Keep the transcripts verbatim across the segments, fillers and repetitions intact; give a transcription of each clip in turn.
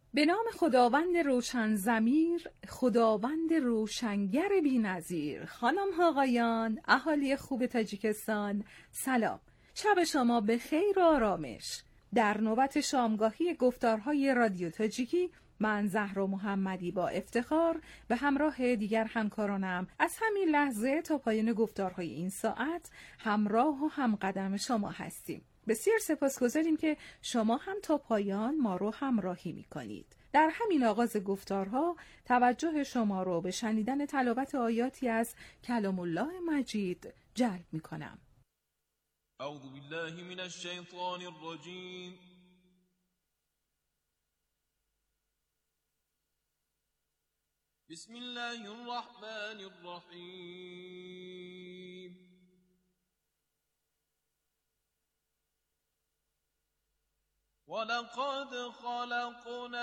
به نام خداوند روشن ضمیر، خداوند روشنگر بی‌نظیر. خانم ها آقایان، اهالی خوب تاجیکستان، سلام. شب شما به خیر و آرامش. در نوبت شامگاهی گفتارهای رادیو تاجیکی، من زهرا محمدی با افتخار به همراه دیگر همکارانم از همین لحظه تا پایان گفتارهای این ساعت همراه و همقدم شما هستیم. بسیار سپاسگزاریم که شما هم تا پایان ما رو همراهی می‌کنید. در همین آغاز گفتارها توجه شما رو به شنیدن تلاوت آیاتی از کلام الله مجید جلب می‌کنم. اعوذ بالله من الشیطان الرجیم. بسم الله الرحمن الرحیم. ولقد خلقنا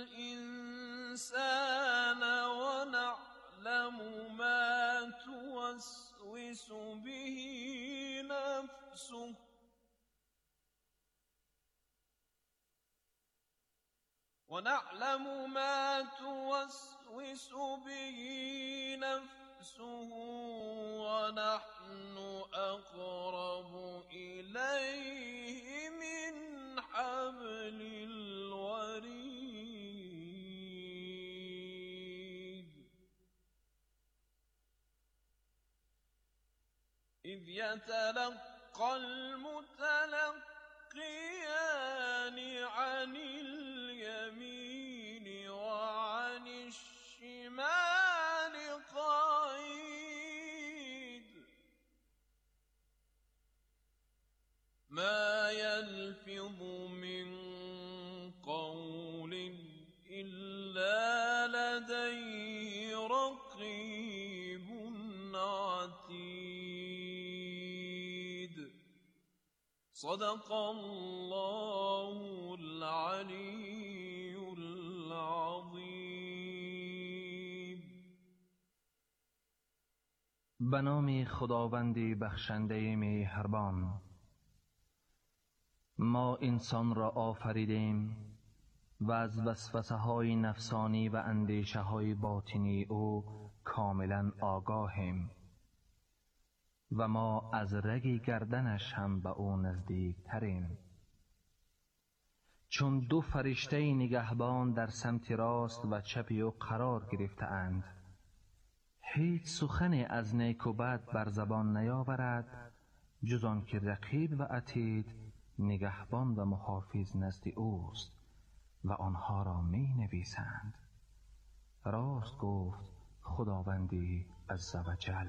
الإنسان ونعلم ما توسوس به نفسه ونعلم ما توسوس به نفسه ونحن أقرب إليه من حبل الوريد إذ يتلقى المتلقيان عن اليمين وعن الشمال قعيد ما يلفظ من قول إلا لديه رقيب عتيد. صدق الله العلي العظيم. به نام خداوند بخشنده مهربان. ما انسان را آفریدیم و از وسوسه های نفسانی و اندیشه های باطنی او کاملا آگاهیم و ما از رگ گردنش هم به او نزدیک تریم. چون دو فرشته نگهبان در سمت راست و چپ او قرار گرفته اند، هیچ سخن از نیک و بد بر زبان نیاورد جز آن که رقیب و عتید نگهبان و محافظ نزد اوست و آنها را می نویسند. راست گفت خداوندی عزوجل.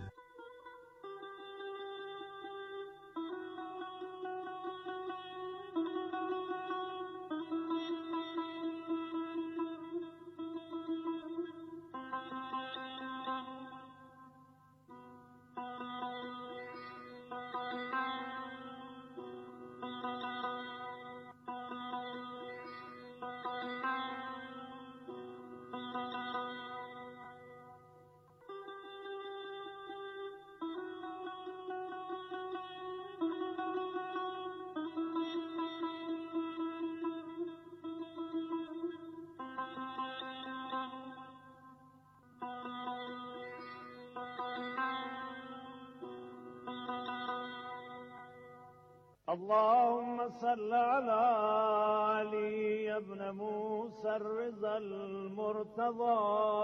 اللهم صل على علي بن موسى الرضا المرتضى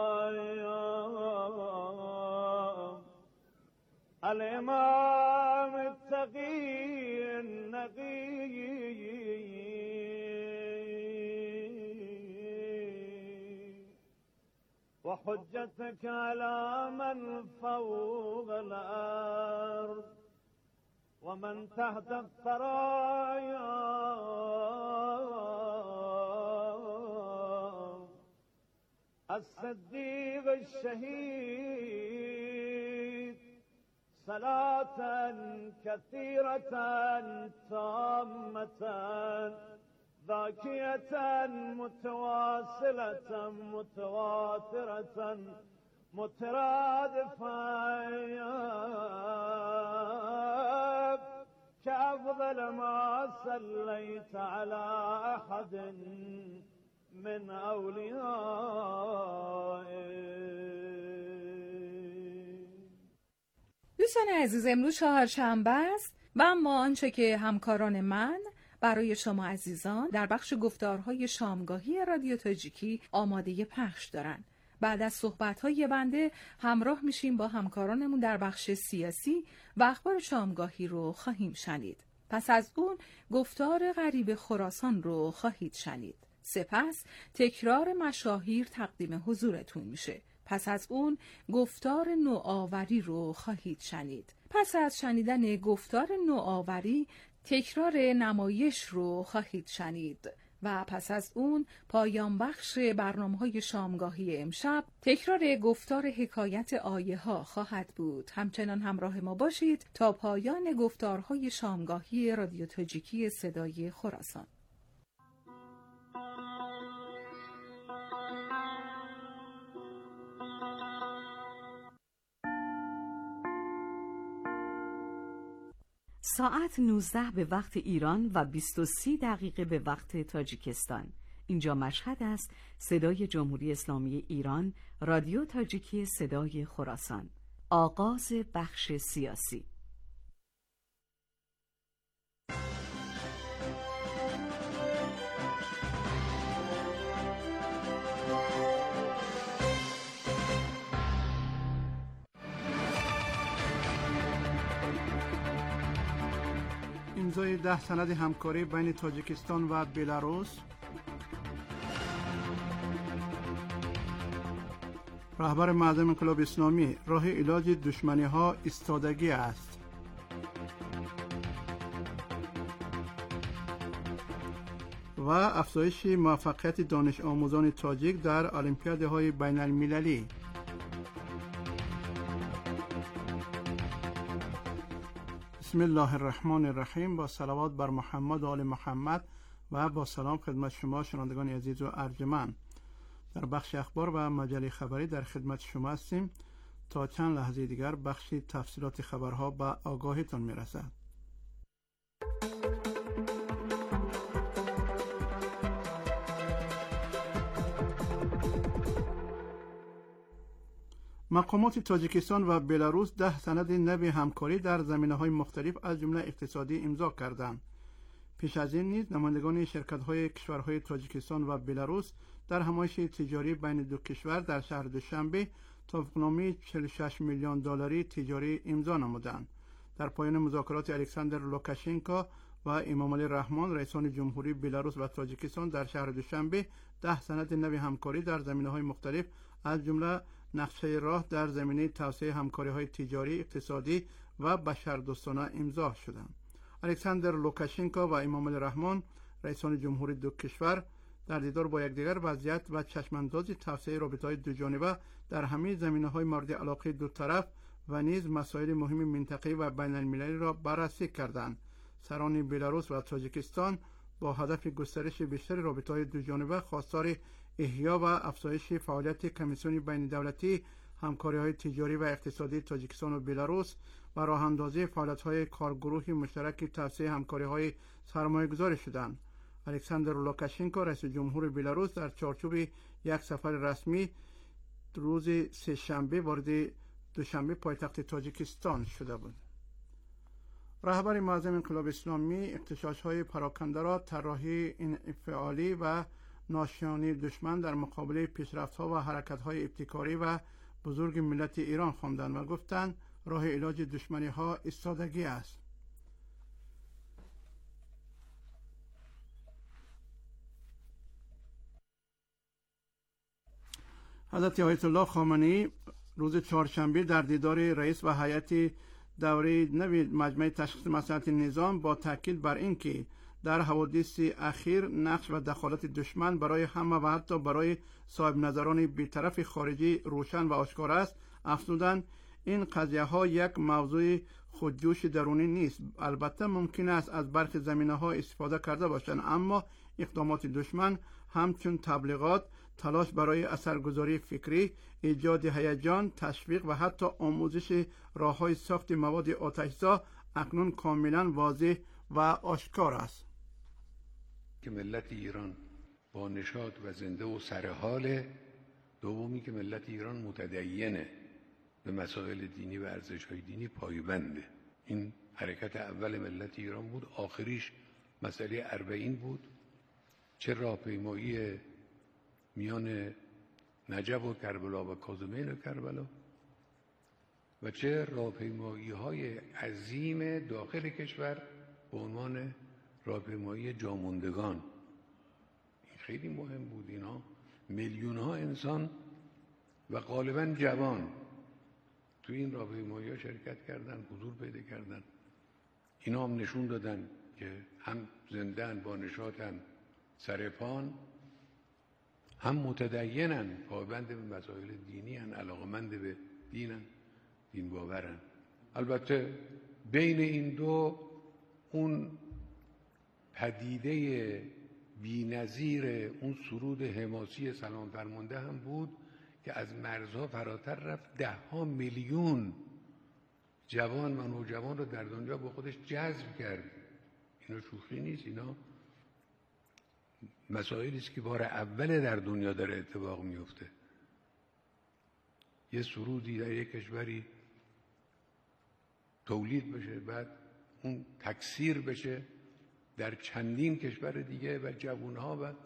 الإمام التقي النقي وحجتك على من فوق الأرض ومن تحت الثرايا الصديق الشهيد صلاة كثيرة تامة ذاكية متواصلة متواترة مترادفة كأفضل ما صليت على أحد من اولیائه. دوستان عزیز، امروز چهارشنبه است و اما آنچه که همکاران من برای شما عزیزان در بخش گفتارهای شامگاهی رادیو تاجیکی آماده پخش دارن. بعد از صحبت‌های بنده همراه میشیم با همکارانمون در بخش سیاسی و اخبار شامگاهی رو خواهیم شنید. پس از اون گفتار غریب خراسان رو خواهید شنید. سپس تکرار مشاهیر تقدیم حضورتون میشه. پس از اون گفتار نوآوری رو خواهید شنید. پس از شنیدن گفتار نوآوری تکرار نمایش رو خواهید شنید و پس از اون پایان بخش برنامه‌های شامگاهی امشب تکرار گفتار حکایت آیه ها خواهد بود. همچنان همراه ما باشید تا پایان گفتارهای شامگاهی رادیو تاجیکی صدای خراسان. ساعت نوزده به وقت ایران و بیست و سه دقیقه به وقت تاجیکستان. اینجا مشهد است. صدای جمهوری اسلامی ایران، رادیو تاجیکی صدای خراسان. آغاز بخش سیاسی. امضای ده سند همکاری بین تاجیکستان و بلاروس. رهبر معظم انقلاب اسلامی: راه علاج دشمنی ها ایستادگی است. و افزایش موفقیت دانش آموزان تاجیک در المپیادهای بین المللی. بسم الله الرحمن الرحیم. با صلوات بر محمد و آل محمد و با سلام خدمت شما شنوندگان عزیز و ارجمند. در بخش اخبار و مجله خبری در خدمت شما هستیم. تا چند لحظه دیگر بخش تفصیلات خبرها به آگاهیتان میرسد. مقامات تاجیکستان و بلاروس ده سند نو همکاری در زمینه‌های مختلف از جمله اقتصادی امضا کردند. پیش از این نیز نمایندگان شرکت‌های کشورهای تاجیکستان و بلاروس در همایش تجاری بین دو کشور در شهر دوشنبه توافقنامه چهل و شش میلیون دلاری تجاری امضا نمودند. در پایان مذاکرات الکساندر لوکاشنکو و امامعلی رحمان رئیسان جمهوری بلاروس و تاجیکستان در شهر دوشنبه ده سند نو همکاری در زمینه‌های مختلف از جمله نقشه راه در زمینه توسعه همکاری‌های تجاری، اقتصادی و بشردوستانه امضا شدند. الکساندر لوکاشنکو و امامعلی رحمان رئیسان جمهوری دو کشور در دیدار با یکدیگر وضعیت و چشمانداز توسعه رابطه‌های دوجانبه در همه زمینه‌های مورد علاقه دو طرف و نیز مسائل مهم منطقه‌ای و بین‌المللی را بررسی کردند. سران بلاروس و تاجیکستان با هدف گسترش بیشتر رابطه‌های دوجانبه خواستار احیا و افزایش فعالیت کمیسیون بین دولتی همکاری‌های تجاری و اقتصادی تاجیکستان و بلاروس و راه اندازی فعالیت‌های کارگروه مشترک توسعه همکاری‌های سرمایه‌گذاری شدند. الکساندر لوکاشنکو رئیس جمهور بلاروس در چارچوب یک سفر رسمی روز سه‌شنبه وارد دوشنبه پایتخت تاجیکستان شده بود. رهبر معظم انقلاب اسلامی اغتشاش‌های پراکنده را طراحی انفعالی و ناشیانه دشمن در مقابل پیشرفت‌ها و حرکت‌های ابتکاری و بزرگ ملت ایران خواندند و گفتند راه علاج دشمنی‌ها ایستادگی است. حضرت آیت الله خامنه‌ای روز چهارشنبه در دیدار رئیس و هیئت دوره نو مجمع تشخیص مصلحت نظام با تاکید بر اینکه در حوادث اخیر نقش و دخالت دشمن برای همه و حتی برای صاحب نظران بی‌طرف خارجی روشن و آشکار است، افزودند این قضیه ها یک موضوع خودجوش درونی نیست. البته ممکن است از برخی زمینه ها استفاده کرده باشند، اما اقدامات دشمن همچون تبلیغات، تلاش برای اثرگذاری فکری، ایجاد هیجان، تشویق و حتی آموزش راه‌های ساخت مواد آتش‌زا اکنون کاملا واضح و آشکار است. که ملت ایران با نشاط و زنده و سرحال. دومی که ملت ایران متدینه، به مسائل دینی و ارزش‌های دینی پایبنده. این حرکت اول ملت ایران بود. آخریش مسئله اربعین بود، چه راهپیمایی میان نجف و کربلا و کاظمین و کربلا و چه راهپیمایی‌های عظیم داخل کشور به عنوان راهپیمایی جاموندگان. این خیلی مهم بود. اینا میلیون‌ها انسان و غالباً جوان تو این راهپیمایی‌ها شرکت کردن، حضور پیدا کردن. اینا هم نشون دادن که هم زنده‌اند، با نشاطن، سرپان، هم متدینن، پایبند به مسائل دینی ان، علاقمند به دینن، دین باورن. البته بین این دو اون پدیده بی‌نظیر اون سرود حماسی سلام فرمانده هم بود که از مرزها فراتر رفت، ده ها میلیون جوان و نوجوان رو در دنیا با خودش جذب کرد. اینا شوخی نیست، اینا مسائلی است که بار اول در دنیا داره اتفاق میفته. یه سرودی در یک کشوری تولید بشه، بعد اون تکثیر بشه در چندین کشور دیگه و جوانها، و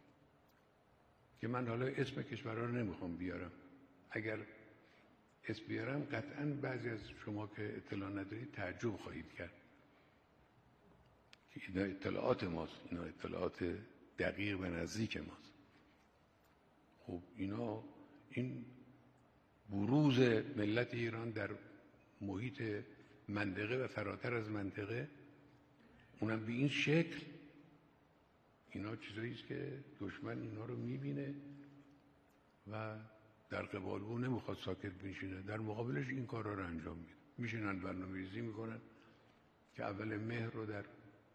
که من حالا اسم کشورها رو نمیخوام بیارم، اگر اسم بیارم قطعاً بعضی از شما که اطلاع ندارید تعجب خواهید کرد که اینا اطلاعات ماست، اینا اطلاعات دقیق و نزدیک ماست. خب اینا این بروز ملت ایران در محیط منطقه و فراتر از منطقه، اونم به این شکل، اینا چیزایی است که دشمن اینا رو میبینه و در قبال او نمیخواد ساکت بنشینه، در مقابلش این کارا رو انجام میده. میشینن برنامه‌ریزی میکنن که اول مهر رو در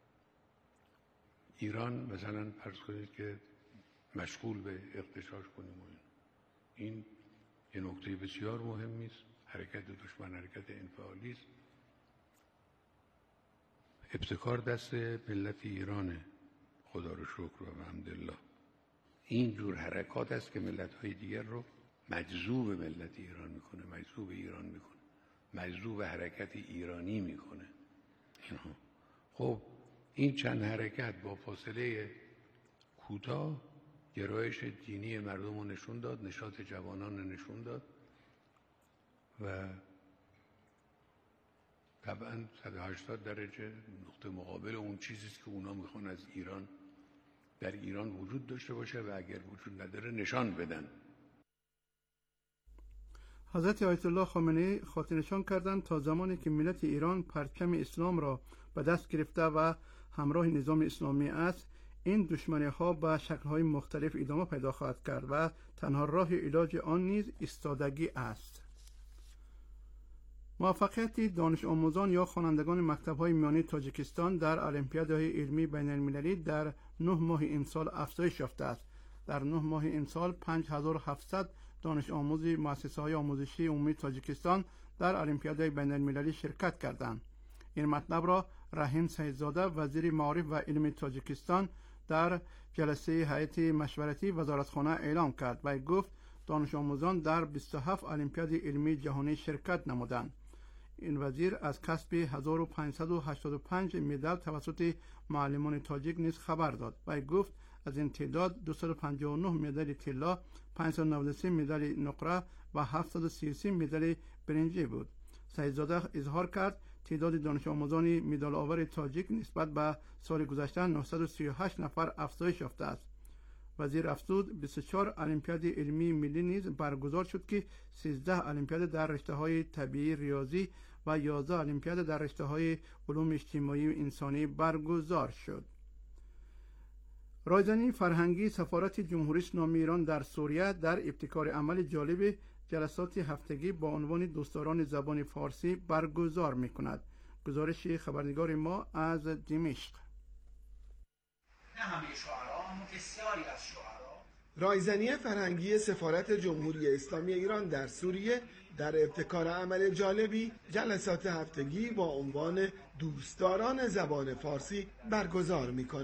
ایران مثلا فرض کنید که مشغول به اغتشاش کنیم و این. این یه نکته بسیار مهمی است. حرکت دشمن حرکت انفعالی است. ابتکار دست ملت ایرانه، خدا رو شکر و الحمدلله. این جور حرکات است که ملت‌های دیگر رو مجذوب ملت ایران میکنه، مجذوب ایران میکنه، مجذوب حرکت ایرانی میکنه. اینها خب این چند حرکت با فاصله کوتاه گرایش دینی مردم رو نشون داد، نشاط جوانان رو نشون داد و طبعا صد و هشتاد درجه نقطه مقابل اون چیزی است که اونا میخوان از ایران در ایران وجود داشته باشه و اگر وجود نداره نشان بدن. حضرت آیت الله خامنه‌ای خاطر نشان کردند تا زمانی که ملت ایران پرچم اسلام را به دست گرفته و همراه نظام اسلامی است، این دشمنی ها به شکل های مختلف ادامه پیدا خواهد کرد و تنها راه علاج آن نیز ایستادگی است. موفقیت دانش آموزان یا خوانندگان مکتب های میانی تاجیکستان در المپیادهای علمی بین المللی در نه ماه این سال افزایش یافته است. در نه ماه این سال پنج هزار و هفتصد دانش آموز مؤسسه های آموزشی عمومی تاجیکستان در المپیادهای بین المللی شرکت کردند. این مطلب را رحیم سیدزاده وزیر معارف و علم تاجیکستان در جلسه هیئت مشورتی وزارتخانه اعلام کرد و گفت دانش آموزان در بیست و هفت المپیاد علمی جهانی شرکت نمودند. این وزیر از کسب هزار و پانصد و هشتاد و پنج مدال توسط معلمان تاجیک نیز خبر داد و گفت از این تعداد دویست و پنجاه و نه مدال طلا، پانصد و نود و سه مدال نقره و هفتصد و سی و سه مدال برنزی بود. سیدزاده اظهار کرد تعداد دانش آموزان مدال آور تاجیک نسبت به سال گذشته نهصد و سی و هشت نفر افزایش یافته است. وزیر افزود بیست و چهار المپیاد علمی ملی نیز برگزار شد که سیزده المپیاد در رشته‌های طبیعی ریاضی و یازده المپیاد در رشته‌های علوم اجتماعی و انسانی برگزار شد. رایزنی فرهنگی سفارت جمهوری اسلامی ایران در سوریه در ابتکار عمل جالب جلسات هفتگی با عنوان دوستداران زبان فارسی برگزار می‌کند. گزارش خبرنگار ما از دمشق. نه همه شعرا اما بسیاری از شعرا. رایزنی فرهنگی سفارت جمهوری اسلامی ایران در سوریه در ابتکار عمل جالبی جلسات هفتگی با عنوان دوستداران زبان فارسی برگزار می‌کند.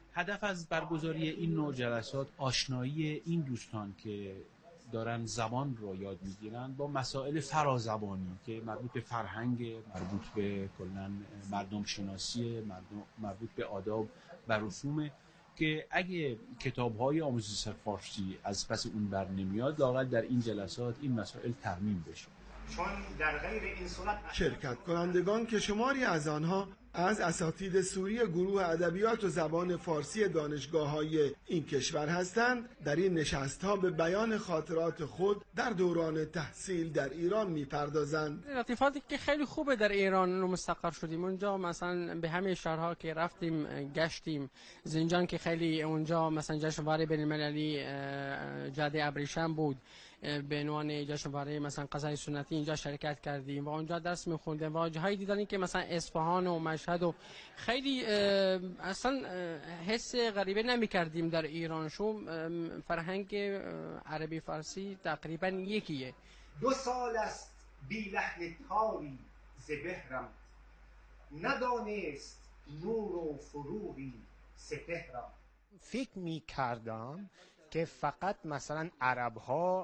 هدف از برگزاری این نوع جلسات آشنایی این دوستان که دارن زبان رو یاد میگیرن با مسائل فرازبانی که مربوط به فرهنگ، مربوط به کلاً مردم شناسی، مردم مربوط به آداب و رسوم، که اگه کتاب‌های آموزش فارسی از پس اون بر نمیاد، لااقل در این جلسات این مسائل ترمیم بشه. چون در غیر این صورت شرکت کنندگان که شماری از آنها از اساتید سوری گروه ادبیات و زبان فارسی دانشگاه‌های این کشور هستند، در این نشست‌ها به بیان خاطرات خود در دوران تحصیل در ایران می‌پردازند. لطیفاتی که خیلی خوبه در ایران رو مستقر شدیم اونجا، مثلا به همه شهرها که رفتیم گشتیم، زنجان که خیلی اونجا مثلا جشنواره بین‌المللی جاده ابریشم بود، به عنوان جشنواره مثلا غزل سنتی اینجا شرکت کردیم و اونجا درس می‌خوندیم و جاهای دیدنی که مثلا اصفهان و مشهد و خیلی اصلا حس غریبه نمی‌کردیم در ایران، شو فرهنگ عربی فارسی تقریبا یکیه. دو سال است بی لحن تاری ز بهرم، ندانست نور و فروغی سپهرم. فکر می‌کردم که فقط مثلا عرب‌ها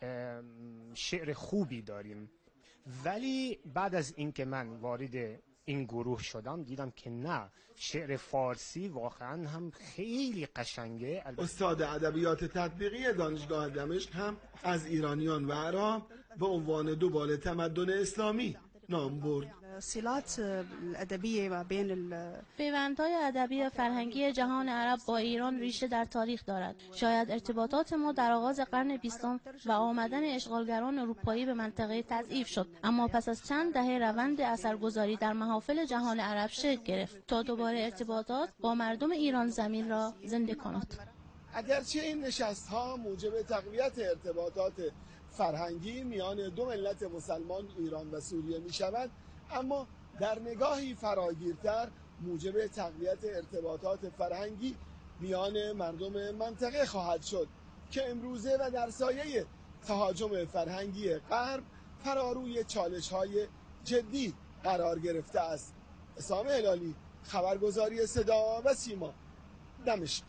شعر خوبی داریم، ولی بعد از اینکه من وارد این گروه شدم دیدم که نه، شعر فارسی واقعا هم خیلی قشنگه. استاد ادبیات تطبیقی دانشگاه دمشق هم از ایرانیان و عرب به عنوان دو بال تمدن اسلامی نام برد. صلات الادبیه و بین پیوندهای ادبی فرهنگی جهان عرب با ایران ریشه در تاریخ دارد. شاید ارتباطات ما در آغاز قرن بیستم و آمدن اشغالگران اروپایی به منطقه تضعیف شد، اما پس از چند دهه روند اثرگذاری در محافل جهان عرب شکل گرفت تا دوباره ارتباطات با مردم ایران زمین را زنده کند. اگرچه این نشست‌ها موجب تقویت ارتباطات فرهنگی میان دو ملت مسلمان ایران و سوریه می شود، اما در نگاهی فراگیرتر موجب تقویت ارتباطات فرهنگی میان مردم منطقه خواهد شد که امروزه و در سایه تهاجم فرهنگی غرب فراروی چالش‌های جدی قرار گرفته است. اسام هلالی، خبرگزاری صدا و سیما، دمشق.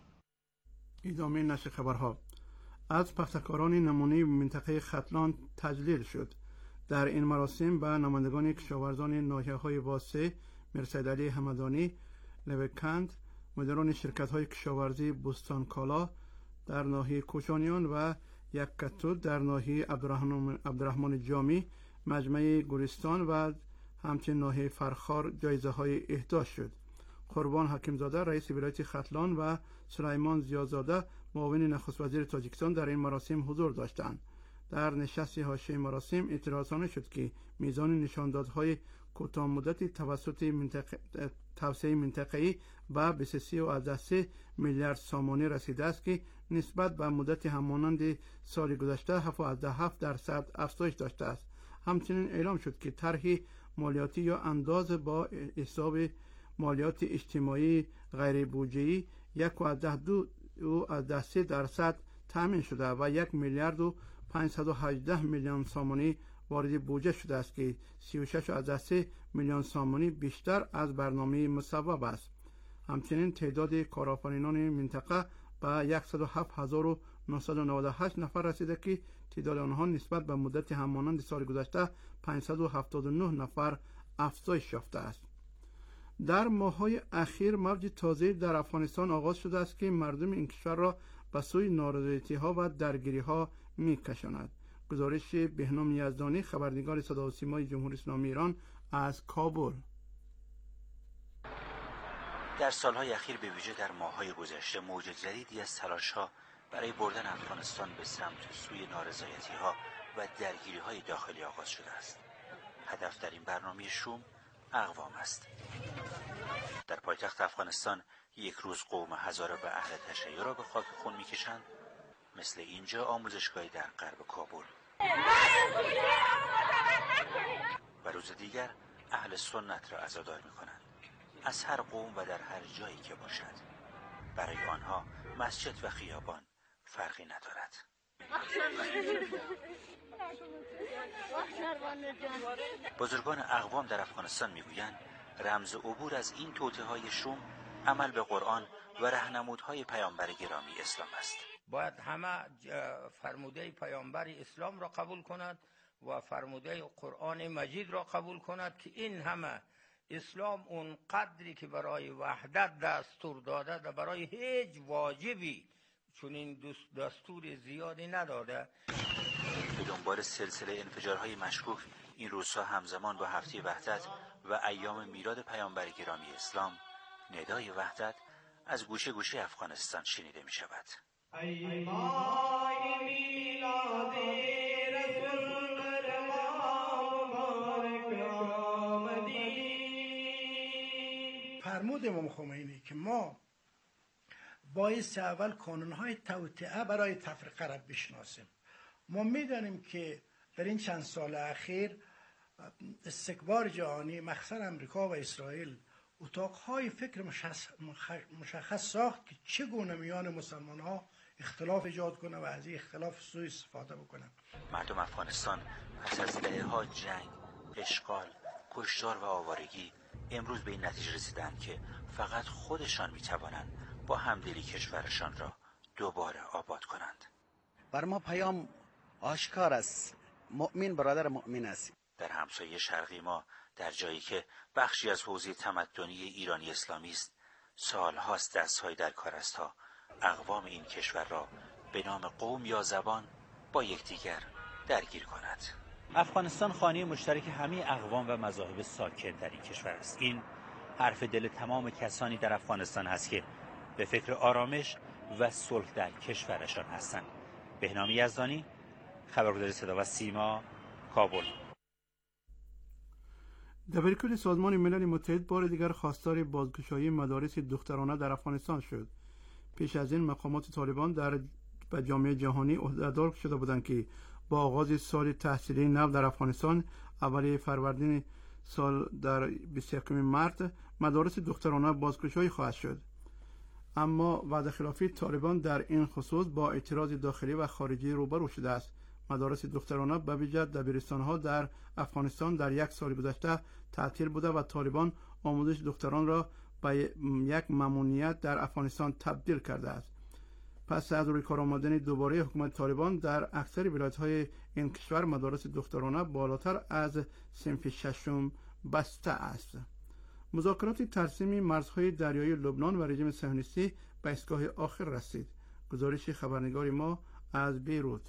ادامه نشر خبرها. از پختکاران نمونه منطقه ختلان تجلیل شد. در این مراسم به نمایندگان کشاورزان ناحیه‌های واسه، مرسید علی حمدانی، لوکند، مدیران شرکت‌های کشاورزی بستان کالا در ناحیه کوشانیان و یک کتود در ناحیه عبدالرحمن, عبدالرحمن جامی، مجمع گلستان و همچنین ناحیه فرخار جایزه های اهدا شد. قربان حکیمزاده رئیس ولایت ختلان و سلیمان زیادزاده معاون نخست وزیر تاجیکستان در این مراسم حضور داشتند. در نشست حاشیه مراسم اعتراض رسانه شد که میزان نشاندادهای کوتاه مدتی توسط منطقه توسعه منطقه‌ای و بیست و سه و سه میلیارد سامانه رسیده است که نسبت به مدت همانند سال گذشته هفتاد و هفت درصد افزایش داشته است. همچنین اعلام شد که طرح مالیاتی یا انداز با حساب مالیات اجتماعی غیر بودجه‌ای یک و دو و سه درصد تامین شده و یک میلیارد و پانصد و هجده میلیون سامانی وارد بودجه شده است که سی و شش و سه میلیون سامانی بیشتر از برنامه مصوب است. همچنین تعداد کارآفرینان منطقه به صد و هفت هزار و نهصد و نود و هشت نفر رسیده که تعداد آنها نسبت به مدت همانند سال گذشته پانصد و هفتاد و نه نفر افزایش یافته است. در ماه‌های اخیر موج تازه در افغانستان آغاز شده است که مردم این کشور را به سوی نارضایتی‌ها و درگیری‌ها می‌کشاند. گزارش بهنام یزدانی، خبرنگار صدا و سیمای جمهوری اسلامی ایران از کابل. در سالهای اخیر به ویژه در ماه‌های گذشته موج جدیدی از تلاش‌ها برای بردن افغانستان به سمت سوی نارضایتی‌ها و درگیری‌های داخلی آغاز شده است. هدف در این برنامه شوم اقوام است. در پایتخت افغانستان یک روز قوم هزاره و اهل تشیع را به خاک خون می‌کشند، مثل اینجا آموزشگاهی در غرب کابل. و روز دیگر اهل سنت را عزادار می‌کنند، از هر قوم و در هر جایی که باشد. برای آنها مسجد و خیابان فرقی ندارد. بزرگان اقوام در افغانستان میگویند رمز عبور از این توطئه‌های شوم عمل به قرآن و راهنمودهای پیامبر گرامی اسلام است. باید همه فرموده پیامبر اسلام را قبول کند و فرموده قرآن مجید را قبول کند که این همه اسلام اون قدری که برای وحدت دستور داده و برای هیچ واجبی چون این دستور زیادی نداده. به دنبال سلسله انفجارهای مشکوک این روزها همزمان با هفته وحدت و ایام میلاد پیامبر گرامی اسلام ندای وحدت از گوشه گوشه افغانستان شنیده می شود. ای ماه میلاد رسول مبارک آمدی. فرمود امام خمینی که ما باید اول کانونهای توطئه برای تفرقه را بشناسیم. ما میدانیم که در این چند سال اخیر استکبار جهانی مخصوصا امریکا و اسرائیل اتاقهای فکر مشخص ساخت که چگونه میان مسلمان ها اختلاف ایجاد کنه و از این اختلاف سوء استفاده بکنه. مردم افغانستان پس از دهه‌ها جنگ، اشغال، کشتار و آوارگی امروز به این نتیجه رسیدند که فقط خودشان میتوانند با همدلی کشورشان را دوباره آباد کنند. بر ما پیام آشکار است. مؤمن برادر مؤمن است. در همسایه شرقی ما، در جایی که بخشی از حوزه تمدنی ایرانی اسلامی است، سالهاست دست‌های در کار است تا اقوام این کشور را به نام قوم یا زبان با یکدیگر درگیر کند. افغانستان خانه مشترک همه اقوام و مذاهب ساکن در این کشور است. این حرف دل تمام کسانی در افغانستان هست که به فکر آرامش و صلح در کشورشان هستند. بهنام یزدانی، خبرگزاری صدا و سیما، کابل. دبیرکل سازمان ملل متحد بار دیگر خواستار بازگشایی مدارس دخترانه در افغانستان شد. پیش از این مقامات طالبان در به جامعه جهانی عهدهدار شده بودند که با آغاز سال تحصیلی نو در افغانستان اول فروردین سال در بیست و یکم مارس مدارس دخترانه بازگشایی خواهد شد. اما وعده خلافی طالبان در این خصوص با اعتراض داخلی و خارجی روبرو شده است. مدارس دخترانه به ویژه دبیرستان‌ها در افغانستان در یک سال گذشته تعطیل بوده و طالبان آموزش دختران را به یک ممنوعیت در افغانستان تبدیل کرده است. پس از روی کار آمدن دوباره حکومت طالبان در اکثر ولایت‌های این کشور مدارس دخترانه بالاتر از صنف ششم بسته است. مذاکرات ترسیم مرزهای دریایی لبنان و رژیم صهیونیستی به ایستگاه آخر رسید. گزارش خبرنگار ما از بیروت.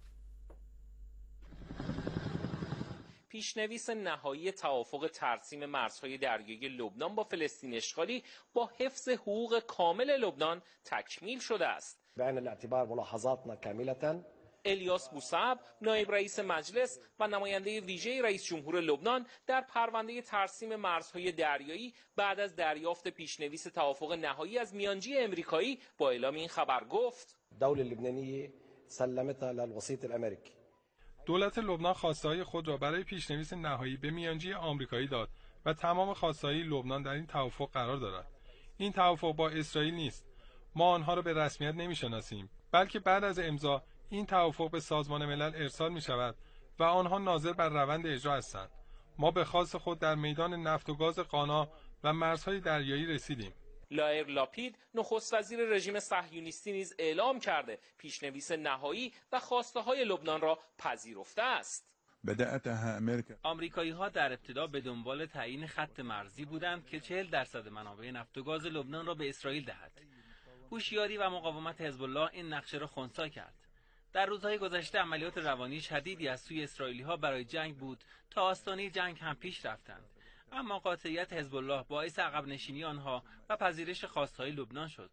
پیشنویس نهایی توافق ترسیم مرزهای دریایی لبنان با فلسطین اشغالی با حفظ حقوق کامل لبنان تکمیل شده است. بعین الاعتبار ملاحظاتنا کاملة. الیاس بوصعب، نایب رئیس مجلس و نماینده ویژه رئیس جمهور لبنان در پرونده ترسیم مرزهای دریایی بعد از دریافت پیشنویس توافق نهایی از میانجی امریکایی با اعلام این خبر گفت: الدولة اللبنانية سلمتها للوسيط الامریکی. دولت لبنان خواسته‌های خود را برای پیشنویس نهایی به میانجی آمریکایی داد و تمام خواسته‌های لبنان در این توافق قرار دارد. این توافق با اسرائیل نیست. ما آنها را به رسمیت نمی‌شناسیم، بلکه بعد از امضا این توافق به سازمان ملل ارسال می‌شود و آنها ناظر بر روند اجرا هستند. ما به خواست خود در میدان نفت و گاز غانا و مرزهای دریایی رسیدیم. لایر لاپید، نخست وزیر رژیم صهیونیستی نیز اعلام کرده پیشنویس نهایی و خواسته‌های لبنان را پذیرفته است. آمریکایی‌ها در ابتدا به دنبال تعیین خط مرزی بودند که چهل درصد منابع نفت و گاز لبنان را به اسرائیل دهد. هوشیاری و مقاومت حزب الله این نقشه را خنثی کرد. در روزهای گذشته عملیات روانی شدیدی از سوی اسرائیلی‌ها برای جنگ بود تا آستانه جنگ هم پیش رفتند. اما قاطعیت حزب الله باعث عقب نشینی آنها و پذیرش خواستهای لبنان شد.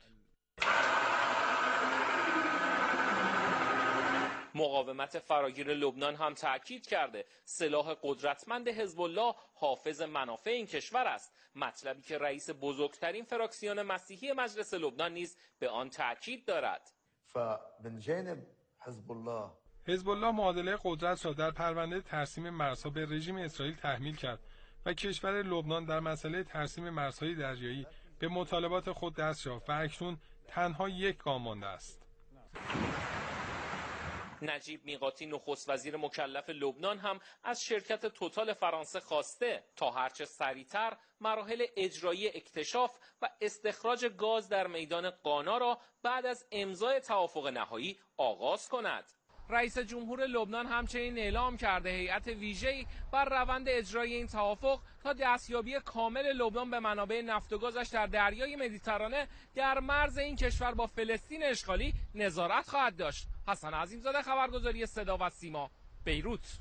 مقاومت فراگیر لبنان هم تأکید کرده سلاح قدرتمند حزب الله حافظ منافع این کشور است، مطلبی که رئیس بزرگترین فراکسیون مسیحی مجلس لبنان نیز به آن تأکید دارد. فمن جانب حزب الله حزب الله معادله قدرت را در پرونده ترسیم مرزها به رژیم اسرائیل تحمیل کرد و کشور لبنان در مسئله ترسیم مرزهای دریایی به مطالبات خود دست یافت و اکنون تنها یک گام مانده است. نجیب میقاتی نخست وزیر مکلف لبنان هم از شرکت توتال فرانسه خواسته تا هرچه سریعتر مراحل اجرایی اکتشاف و استخراج گاز در میدان قانا را بعد از امضای توافق نهایی آغاز کند. رئیس جمهور لبنان همچنین اعلام کرده هیئت ویژه‌ای بر روند اجرای این توافق تا دستیابی کامل لبنان به منابع نفت و گازش در دریای مدیترانه در مرز این کشور با فلسطین اشغالی نظارت خواهد داشت. حسن عظیمزاده، خبرگزاری صدا و سیما، بیروت.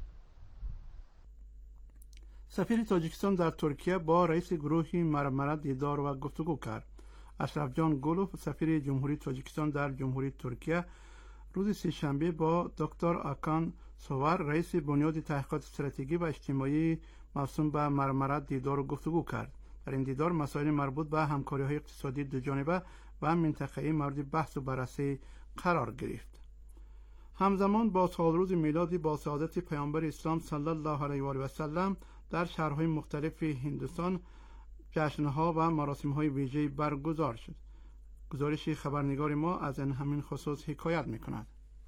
سفیر تاجیکستان در ترکیه با رئیس گروه مرمره دیدار و گفتگو کرد. اشرف جان گولوف، سفیر جمهوری تاجیکستان در جمهوری ترکیه، روز سه‌شنبه با دکتر آکان سوار، رئیس بنیاد تحقیقات استراتژی و اجتماعی موسوم به مرمره دیدار و گفتگو کرد. در این دیدار مسائل مربوط به همکاری‌های اقتصادی دوجانبه و منطقه‌ای مورد بحث و بررسی قرار گرفت. همزمان با سالروز میلادی با سعادت پیامبر اسلام صلی الله علیه و آله و سلم در شهرهای مختلف هندوستان جشن‌ها و مراسم‌های ویژه‌ای برگزار شد. گزارش خبرنگار ما از این همین خصوص حکایت می‌کند.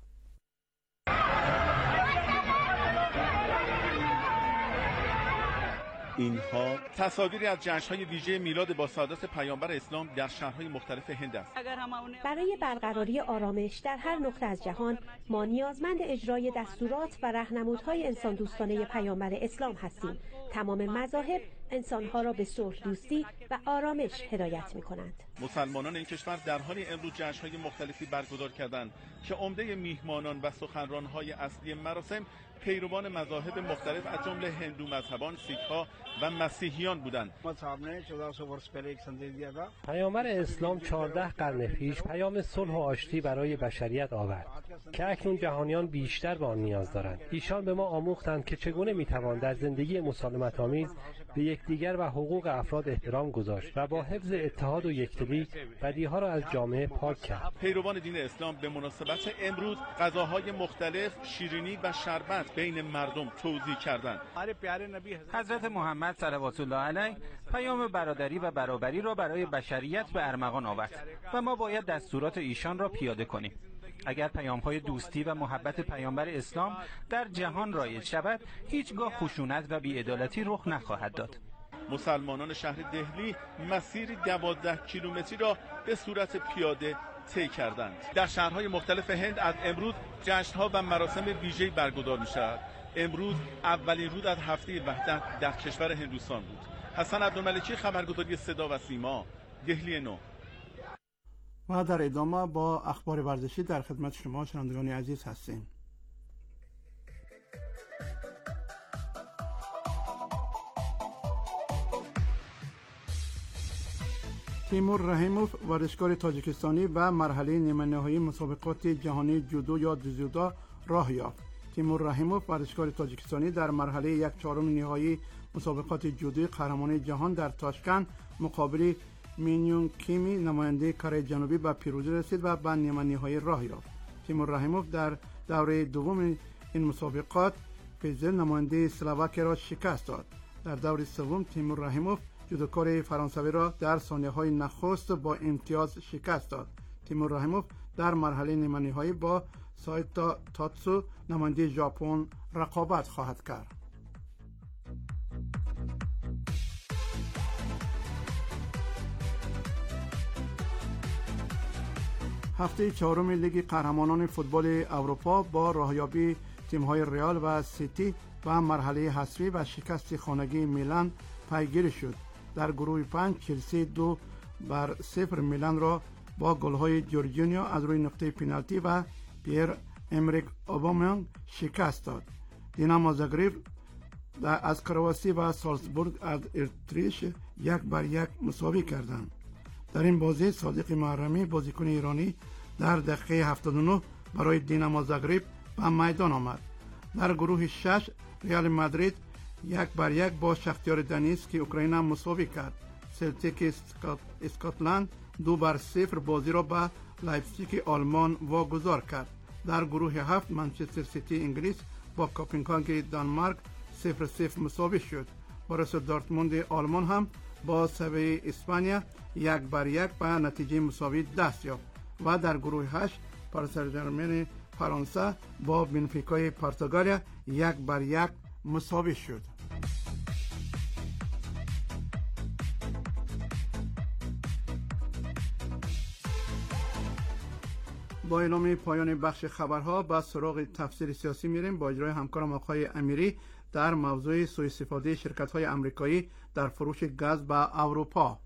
اینها تصاویری از جشن‌های ویژه میلاد با سعادت پیامبر اسلام در شهرهای مختلف هند است. برای برقراری آرامش در هر نقطه از جهان ما نیازمند اجرای دستورات و راهنمودهای انسان دوستانه پیامبر اسلام هستیم. تمام مذاهب انسانها را به صلح دوستی و آرامش هدایت می‌کنند. مسلمانان این کشور در حال امروز جشن‌های مختلفی برگزار کردند که عمده میهمانان و سخنران‌های اصلی مراسم پیروان مذاهب مختلف از جمله هندو مذهبان، سیک‌ها و مسیحیان بودند. پیامبر اسلام چهارده قرن پیش پیام صلح و آشتی برای بشریت آورد که اکنون جهانیان بیشتر به آن نیاز دارند. ایشان به ما آموختند که چگونه میتوان در زندگی مسالمت‌آمیز به یکدیگر و حقوق افراد احترام گذاشت و با حفظ اتحاد و یکدلی بدیها را از جامعه پاک کرد. پیروان دین اسلام به مناسبت امروز غذاهای مختلف، شیرینی و شربت بین مردم توزیع کردند. حضرت محمد صلوات الله علیه پیام برادری و برابری را برای بشریت به ارمغان آورد و ما باید دستورات ایشان را پیاده کنیم. اگر پیام‌های دوستی و محبت پیامبر اسلام در جهان رایج شود، هیچگاه خشونت و بی‌عدالتی رخ نخواهد داد. مسلمانان شهر دهلی مسیر دوازده کیلومتری را به صورت پیاده طی کردند. در شهرهای مختلف هند از امروز جشن‌ها و مراسم ویژه‌ای برگزار می‌شود. امروز اولین روز از هفته وحدت در کشور هندوستان بود. حسن عبدالملکی، خبرگزاری صدا و سیما، دهلی نو. و در ادامه با اخبار ورزشی در خدمت شما شنوندگان عزیز هستیم. تیمور رحیموف، ورزشکار تاجیکستانی، به مرحله نیمه نهایی مسابقات جهانی جودو یا دوزودا راه یافت. تیمور رحیموف، ورزشکار تاجیکستانی، در مرحله یک چهارم نهایی مسابقات جودو قهرمانی جهان در تاشکند مقابل مینیون کیمی نماینده کره جنوبی به پیروزی رسید و به نیمه نهایی راه یافت. تیمور رحیموف در دوره دوم این مسابقات فیزل نماینده اسلواکی را شکست داد. در دوره سوم تیمور رحیموف جودوکار فرانسوی را در ثانیه‌های نخست با امتیاز شکست داد. تیمور رحیموف در مرحله نیمه نهایی با سایتا تاتسو نماینده ژاپن رقابت خواهد کرد. هفته چهارم لیگ قهرمانان فوتبال اروپا با راهیابی تیم‌های ریال و سیتی و مرحله حذفی و شکست خانگی میلان پیگیری شد. در گروه پنج چلسی دو بر صفر میلان را با گل‌های جورجینیو از روی نقطه پنالتی و پیر امریک اوبامیانگ شکست داد. دینامو زاگرب از کرواسی و سالزبورگ از ارتریش یک بر یک مساوی کردند. در این بازی صادق محرمی، بازیکن ایرانی، در دقیقه هفتاد و نه برای دینامو زاگرب به میدان آمد. در گروه شش ریال مادرید یک بر یک با شختیار دنیسک اوکراین مساوی کرد. سلتیک اسکاتلند دو بر صفر بازی را به لایپزیگ آلمان واگذار کرد. در گروه هفت منچستر سیتی انگلیس با کوپنهاگن دانمارک صفر صفر مساوی شد. بروسیا دورتموند آلمان هم با سویا اسپانیا یک بر یک به نتیجه مساوی دست یافت. و در گروه هشت پاریس سن ژرمن فرانسه با بنفیکای پرتغال یک بر یک مساوی شد. با اعلام پایان بخش خبرها با سراغ تفسیر سیاسی میریم با اجرای همکارم آقای امیری در موضوع سوء استفاده شرکت‌های آمریکایی در فروش گاز به اروپا.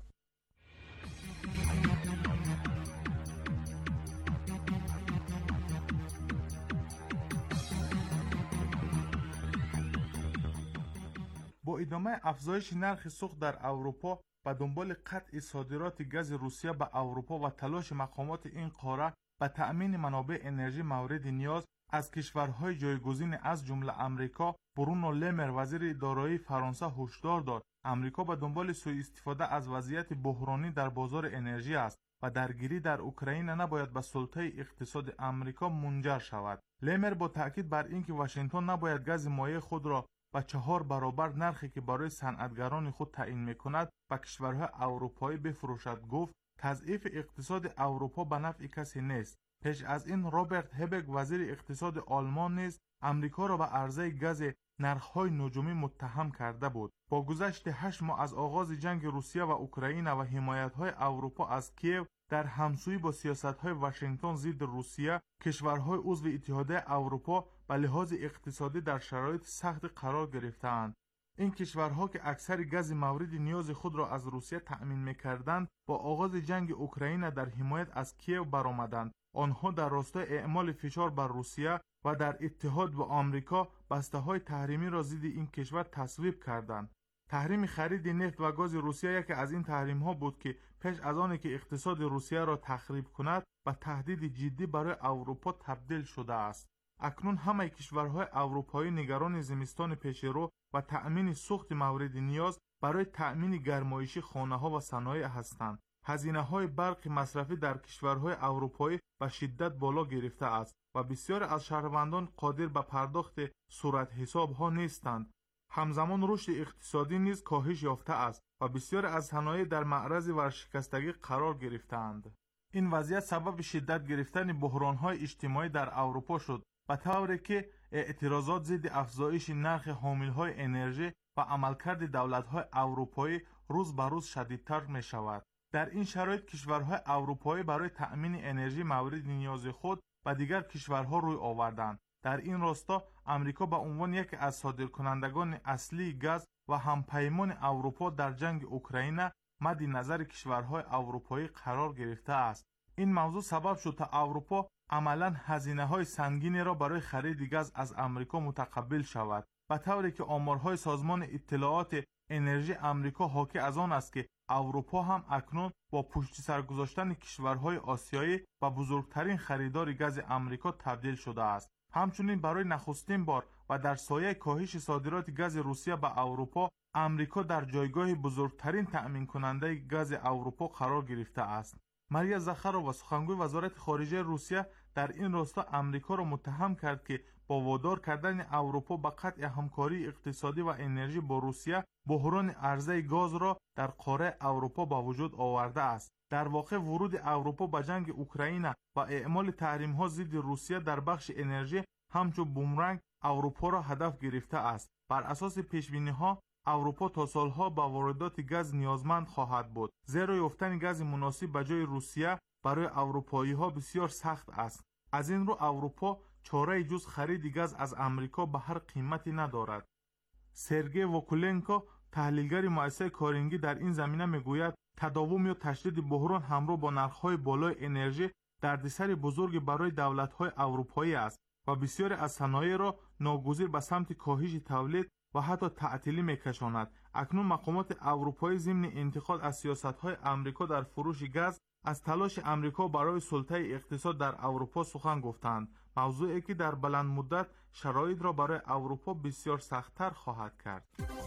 با ادامه افزایش نرخ سوخت در اروپا و دنبال قطع صادرات گاز روسیه به اروپا و تلاش مقامات این قاره به تأمین منابع انرژی مورد نیاز از کشورهای جایگزین از جمله امریکا، برونو لمر وزیر دارایی فرانسه هشدار داد امریکا به دنبال سوء استفاده از وضعیت بحرانی در بازار انرژی است و درگیری در اوکراین نباید به سلطه اقتصاد امریکا منجر شود. لمر با تاکید بر اینکه واشنگتن نباید گاز مایع خود را با چهار برابر نرخی که برای صنعتگران خود تعیین می‌کند به کشورهای اروپایی بفروشد گفت تضعیف اقتصاد اروپا به نفع کسی نیست. پیش از این رابرت هبگ وزیر اقتصاد آلمان نیز امریکا را به عرضه گاز نرخ‌های نجومی متهم کرده بود. با گذشت هشت ماه از آغاز جنگ روسیه و اوکراین و حمایت‌های اروپا از کیև در همسویی با سیاست‌های واشنگتن ضد روسیه، کشورهای عضو اتحادیه اروپا به لحاظ اقتصادی در شرایط سخت قرار گرفته‌اند. این کشورها که اکثر گاز مورد نیاز خود را از روسیه تأمین می‌کردند، با آغاز جنگ اوکراین در حمایت از کیև برآمدند. آنها در راستای اعمال فشار بر روسیه و در اتحاد با آمریکا بسته‌های تحریمی را ضد این کشور تصویب کردند. تحریم خرید نفت و گاز روسیه یکی از این تحریم‌ها بود که پیش از آن که اقتصاد روسیه را تخریب کند به تهدید جدی برای اروپا تبدیل شده است. اکنون همه کشورهای اروپایی نگران زمستان پیشرو و تأمین سوخت مورد نیاز برای تأمین گرمایشی خانه‌ها و صنایع هستند. هزینه‌های برق مصرفی در کشورهای اروپایی به شدت بالا گرفته است و بسیار از شهروندان قادر به پرداخت صورت حساب‌ها نیستند. همزمان رشد اقتصادی نیز کاهش یافته است و بسیار از صنایع در معرض ورشکستگی قرار گرفته‌اند. این وضعیت سبب شدت گرفتن بحران‌های اجتماعی در اروپا شد، به طوری که اعتراضات ضد افزایش نرخ حامل‌های انرژی و عملکرد دولت‌های اروپایی روز به روز شدیدتر می‌شود. در این شرایط کشورهای اروپایی برای تأمین انرژی مورد نیاز خود به دیگر کشورها روی آوردند. در این راستا امریکا به عنوان یکی از صادرکنندگان اصلی گاز و همپیمان اروپا در جنگ اوکراین مد نظر کشورهای اروپایی قرار گرفته است. این موضوع سبب شد تا اروپا عملاً هزینه‌های سنگینی را برای خرید گاز از امریکا متقبل شود، به طوری که آمارهای سازمان اطلاعات انرژی امریکا حاکی از آن است که اروپا هم اکنون با پشت سر گذاشتن کشورهای آسیایی و بزرگترین خریدار گاز امریکا تبدیل شده است. همچنین برای نخستین بار و در سایه کاهش صادرات گاز روسیه به اروپا، امریکا در جایگاه بزرگترین تأمین کننده گاز اروپا قرار گرفته است. ماریا زخارova سخنگوی وزارت خارجه روسیه در این راستا امریکا را متهم کرد که با وادار کردن اروپا به قطع همکاری اقتصادی و انرژی با روسیه، بحران عرضه گاز را در قاره اروپا به وجود آورده است. در واقع ورود اروپا به جنگ اوکراین و اعمال تحریم‌ها ضد روسیه در بخش انرژی همچون بومرنگ اروپا را هدف گرفته است. بر اساس پیش‌بینی‌ها اروپا تا سالها به واردات گاز نیازمند خواهد بود، زیرا یافتن گاز مناسب به جای روسیه برای اروپایی‌ها بسیار سخت است. از این رو اروپا چاره جز خرید گاز از امریکا به هر قیمتی ندارد. سرگئی واکولنکو تحلیلگر مؤسسه کارنگی در این زمینه میگوید تداوم یا تشدید بحران همراه با نرخ‌های بالای انرژی دردسر بزرگی برای دولت‌های اروپایی است و بسیاری از صنایع را ناگزیر به سمت کاهش تولید و حتی تعطیلی میکشاند. اکنون مقامات اروپایی ضمن انتقاد از سیاست‌های امریکا در فروش گاز از تلاش امریکا برای سلطه اقتصاد در اروپا سخن گفتند، موضوعی که در بلند مدت شرایط را برای اروپا بسیار سخت‌تر خواهد کرد.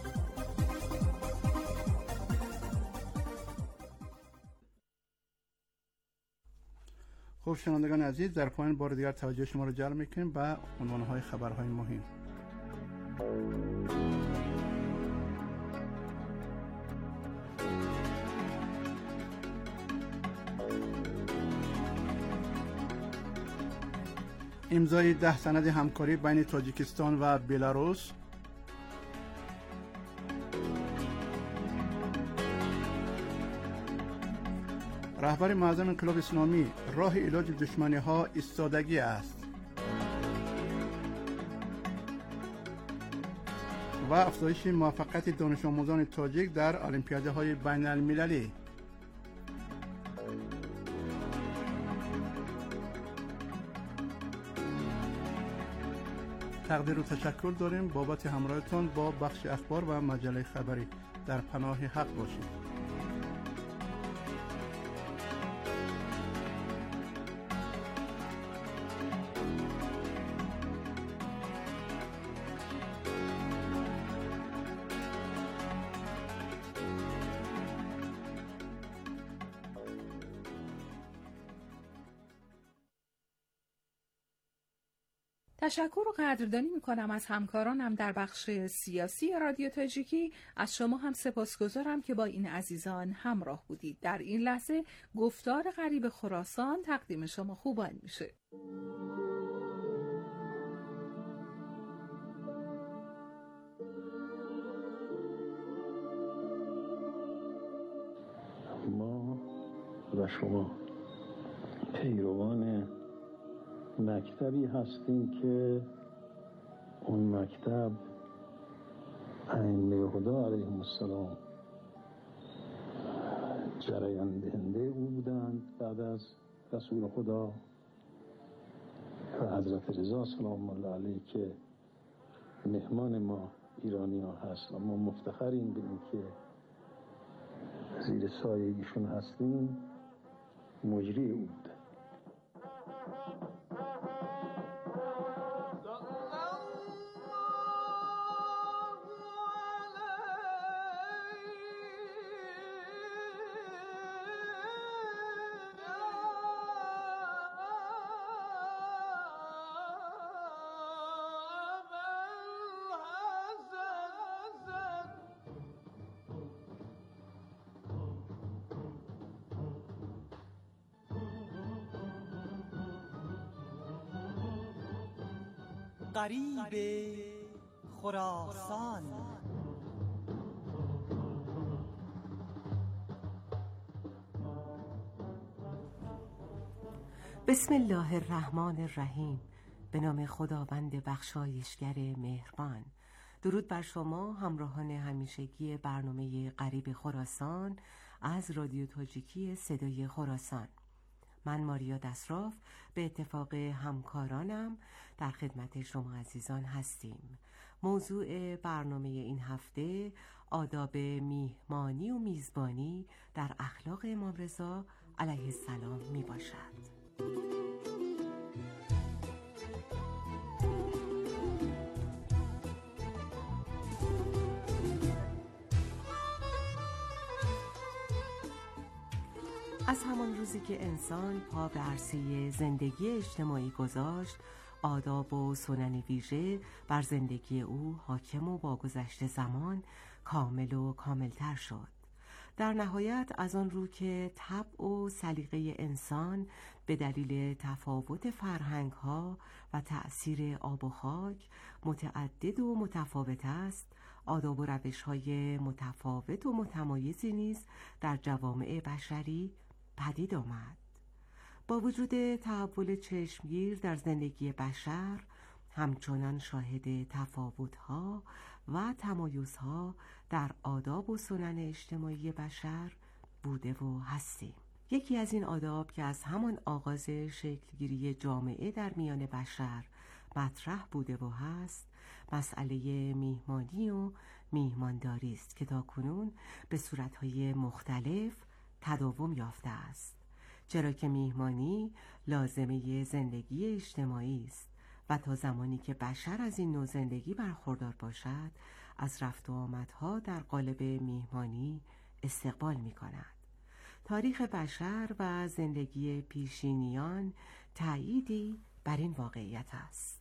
خوب شنوندگان عزیز، در پایان بار دیگر توجه شما را جلب می‌کنیم به عنوان‌های خبرهای مهم. امضای ده سند همکاری بین تاجیکستان و بلاروس، رهبر معظم انقلاب اسلامی: راه علاج دشمنی ها ایستادگی است. و افزایش موفقیت دانش آموزان تاجیک در المپیادهای بین المللی. تقدیر و تشکر داریم بابت همراهتان با بخش اخبار و مجله خبری. در پناه حق باشید. تشکر و قدردانی میکنم از همکارانم در بخش سیاسی رادیو تاجیکی. از شما هم سپاسگزارم که با این عزیزان همراه بودید. در این لحظه گفتار غریب خراسان تقدیم شما خوبان میشه. ما و شما پیروان مکتبی هستیم که اون مکتب ائمه خدا علیهم السلام جریان دهنده او بودند بعد از رسول خدا و حضرت رضا سلام الله علیه که مهمان ما ایرانی ها هست و ما مفتخریم به این که زیر سایه ایشون هستیم. مجری او بود. غریب خراسان. بسم الله الرحمن الرحیم. به نام خداوند بخشایشگر مهربان. درود بر شما همراهان همیشگی برنامه غریب خراسان از رادیو تاجیکی صدای خراسان. من ماریا دسراف به اتفاق همکارانم در خدمت شما عزیزان هستیم. موضوع برنامه این هفته آداب میهمانی و میزبانی در اخلاق امام رضا علیه السلام می باشد. از همان روزی که انسان پا به عرصه زندگی اجتماعی گذاشت، آداب و سنن ویژه بر زندگی او حاکم و با گذشت زمان کامل و کاملتر شد. در نهایت از آن رو که طبع و سلیقه انسان به دلیل تفاوت فرهنگ‌ها و تأثیر آب و خاک متعدد و متفاوت است، آداب و روش‌های متفاوت و متمایزی نیز در جوامع بشری پدید آمد. با وجود تحول چشمگیر در زندگی بشر، همچنان شاهد تفاوت‌ها و تمایزها در آداب و سنن اجتماعی بشر بوده و هستیم. یکی از این آداب که از همان آغاز شکلگیری جامعه در میان بشر مطرح بوده و هست، مسئله میهمانی و میهمانداری است که تاکنون به صورت‌های مختلف تداوم یافته است. چرا که میهمانی لازمه زندگی اجتماعی است و تا زمانی که بشر از این نوع زندگی برخوردار باشد، از رفت و آمدها در قالب میهمانی استقبال می کند. تاریخ بشر و زندگی پیشینیان تأییدی بر این واقعیت است.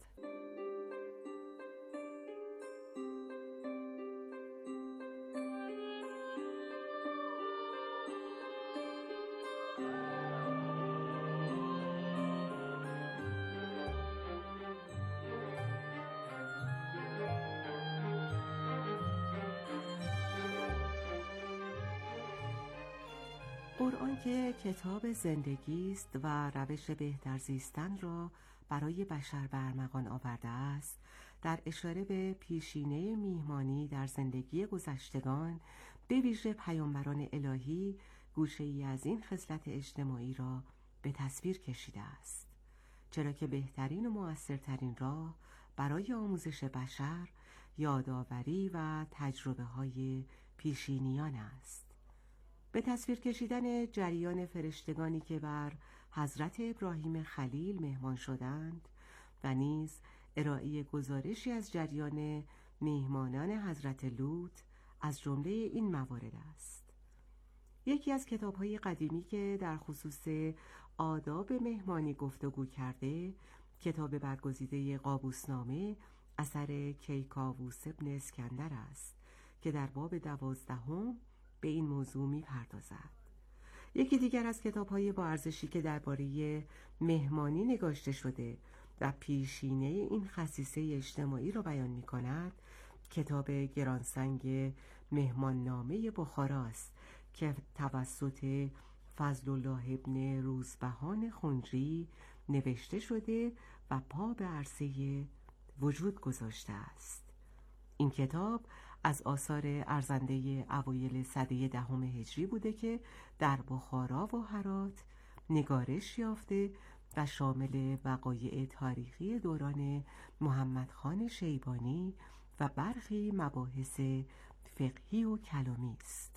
قرآن که کتاب زندگی است و روش بهتر زیستن را برای بشر به ارمغان آورده است، در اشاره به پیشینه میهمانی در زندگی گذشتگان، به ویژه پیامبران الهی، گوشه‌ای از این خصلت اجتماعی را به تصویر کشیده است، چرا که بهترین و مؤثرترین راه برای آموزش بشر یادآوری و تجربه های پیشینیان است. به تصویر کشیدن جریان فرشتگانی که بر حضرت ابراهیم خلیل مهمان شدند و نیز ارائه گزارشی از جریان میهمانان حضرت لوط از جمله این موارد است. یکی از کتاب‌های قدیمی که در خصوص آداب مهمانی گفتگو کرده، کتاب برگزیده قابوسنامه اثر کیکاووس ابن اسکندر است که در باب دوازدهم به این موضوع می‌پردازد. یکی دیگر از کتاب‌های با ارزشی که درباره مهمانی نگاشته شده و پیشینه این خصیصه اجتماعی را بیان می‌کند، کتاب گرانسنگ مهماننامه بخارا است که توسط فضل الله ابن روزبهان خنجی نوشته شده و پا به عرصه وجود گذاشته است. این کتاب از آثار ارزنده اوایل سده دهم هجری بوده که در بخارا و هرات نگارش یافته و شامل وقایع تاریخی دوران محمد خان شیبانی و برخی مباحث فقهی و کلامی است.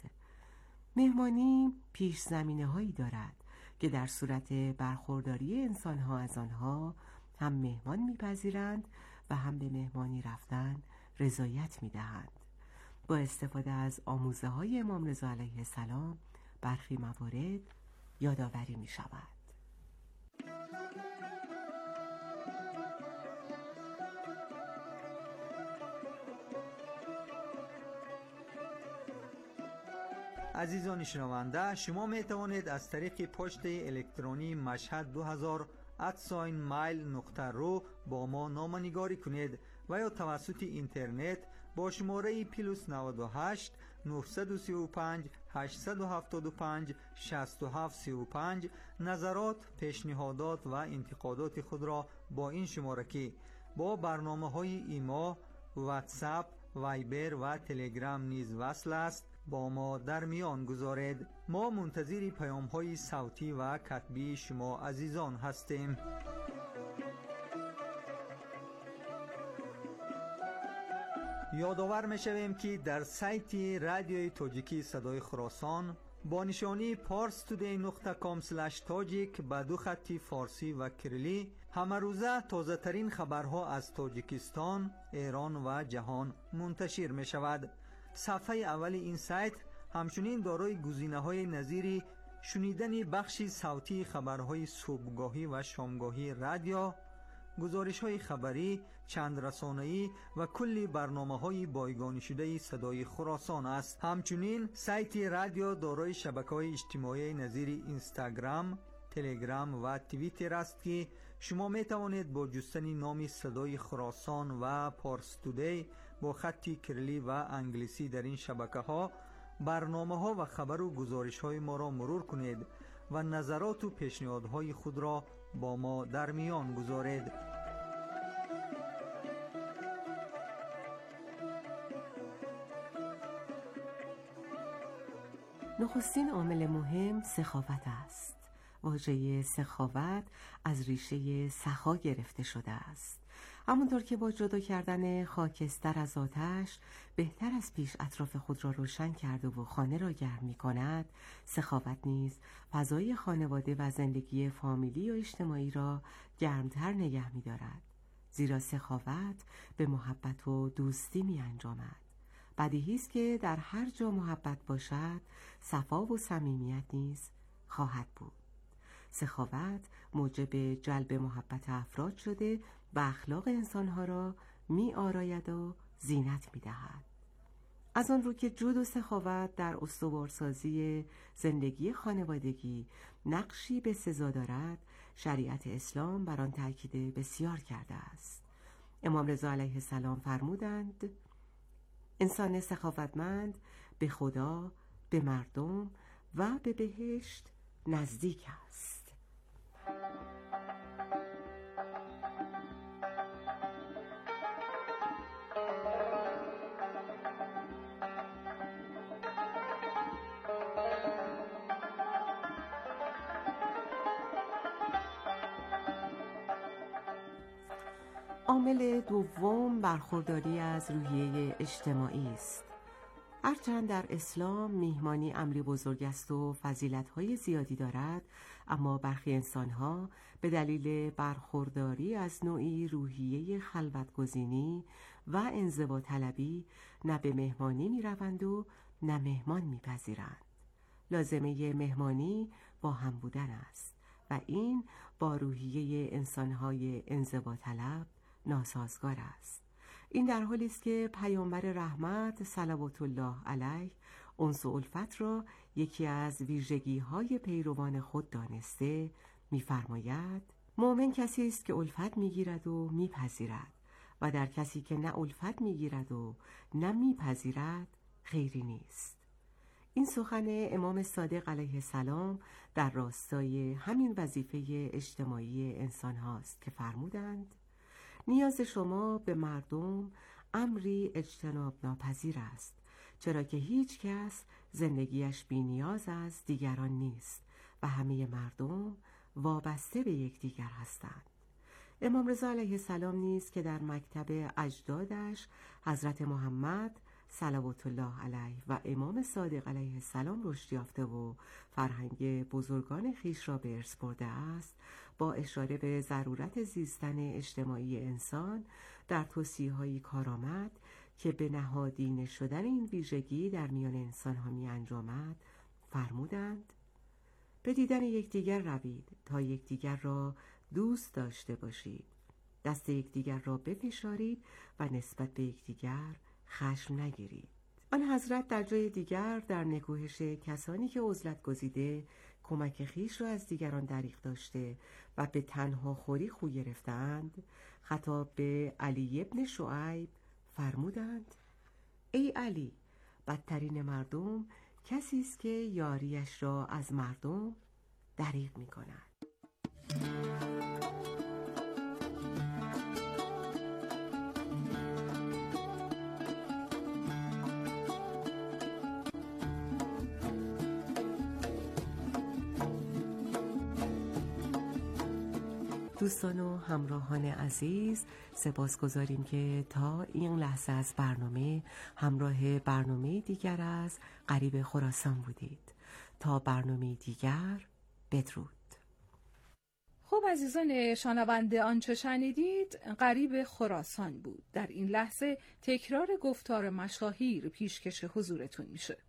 مهمانی پیش زمینه هایی دارد که در صورت برخورداری انسانها از آنها هم مهمان میپذیرند و هم به مهمانی رفتن رضایت میدهند. با استفاده از آموزه های امام رضا علیه السلام برخی موارد یادآوری می شود. عزیزان شنونده، شما می توانید از طریق پست الکترونی مشهد دو هزار ات مایل نقطه رو با ما نامه‌نگاری کنید و یا توسط اینترنت با شماره پلوس نود و هشت نهصد و سی و پنج هشتصد و هفتاد و پنج شصت و هفت سی و پنج نظرات، پیشنهادات و انتقادات خود را با این شماره با برنامه‌های ایما، واتساپ، وایبر و تلگرام نیز وصل است با ما در میان گذارید. ما منتظر پیام‌های صوتی و کتبی شما عزیزان هستیم. یادآور می‌شویم که در سایت رادیوی تاجیکی صدای خراسان با نشانی پارس تودی نقطه کام اسلش تاجیک با دو خطی فارسی و کریلی همه روزه تازه ترین خبرها از تاجیکستان، ایران و جهان منتشر می شود. صفحه اول این سایت همچنین دارای گزینه‌های نظیر شنیدن بخشی صوتی خبرهای صبحگاهی و شامگاهی رادیو، گزارش‌های خبری، چند رسانه‌ای و کلی برنامه‌های بایگانی شده صدای خراسان است. همچنین سایت رادیو دارای شبکه‌های اجتماعی نظیر اینستاگرام، تلگرام و توییتر است که شما می توانید با جستن نام صدای خراسان و پارس تودی با خطی کریلی و انگلیسی در این شبکه‌ها برنامه‌ها و خبر و گزارش‌های ما را مرور کنید و نظرات و پیشنهادهای خود را با ما در میان گذارید. نخستین عامل مهم سخاوت است. واژه سخاوت از ریشه سخا گرفته شده است. همونطور که با جدا کردن خاکستر از آتش بهتر از پیش اطراف خود را روشن کرده و خانه را گرم می کند، سخاوت نیز فضای خانواده و زندگی فامیلی و اجتماعی را گرمتر نگه می دارد. زیرا سخاوت به محبت و دوستی می انجامد. بدیهی است که در هر جا محبت باشد، صفا و صمیمیت نیز خواهد بود. سخاوت موجب جلب محبت افراد شده و اخلاق انسانها را می آراید و زینت می دهد. از آن رو که جود و سخاوت در استوارسازی زندگی خانوادگی نقشی به سزا دارد، شریعت اسلام بر آن تاکید بسیار کرده است. امام رضا علیه السلام فرمودند: انسان سخاوتمند به خدا، به مردم و به بهشت نزدیک است. عامل دوم برخورداری از روحیه اجتماعی است. هرچند در اسلام میهمانی امری بزرگ است و فضیلت‌های زیادی دارد، اما برخی انسان‌ها به دلیل برخورداری از نوعی روحیه خلوت‌گزینی و انزوا طلبی نه به مهمانی می‌روند و نه مهمان می‌پذیرند. لازمه مهمانی با هم بودن است و این با روحیه انسان‌های انزوا طلب ناسازگار است. این در حالی است که پیامبر رحمت صلوات الله علیه انس و الفت را یکی از ویژگی‌های پیروان خود دانسته می‌فرماید: مؤمن کسی است که الفت می‌گیرد و می‌پذیرد و در کسی که نه الفت می‌گیرد و نه می‌پذیرد خیری نیست. این سخن امام صادق علیه السلام در راستای همین وظیفه اجتماعی انسان هاست که فرمودند: نیاز شما به مردم امری اجتناب ناپذیر است، چرا که هیچ کس زندگیش بی نیاز از دیگران نیست و همه مردم وابسته به یکدیگر هستند. امام رضا علیه السلام نیز که در مکتب اجدادش حضرت محمد صلوات الله علیه و امام صادق علیه السلام رشد یافته و فرهنگ بزرگان خویش را به ارث برده است، با اشاره به ضرورت زیستن اجتماعی انسان در توصیه‌هایی کارآمد که به نهادینه شدن این ویژگی در میان انسان‌ها می‌انجامد فرمودند: به دیدن یکدیگر روید تا یکدیگر را دوست داشته باشید، دست یکدیگر را بفشارید و نسبت به یکدیگر خشم نگیرید. آن حضرت در جای دیگر در نکوهش کسانی که عزلت گزیده کمک خویش را از دیگران دریغ داشته و به تنها خوری خو گرفتند، خطاب به علی ابن شعیب فرمودند: ای علی، بدترین مردم کسی است که یاریش را از مردم دریغ می کند. دوستان و همراهان عزیز، سپاسگزاریم که تا این لحظه از برنامه همراه برنامه دیگر از غریب خراسان بودید. تا برنامه دیگر، بدرود. خب عزیزان شنونده، آنچه شنیدید غریب خراسان بود. در این لحظه تکرار گفتار مشاهیر پیشکش حضورتون میشه.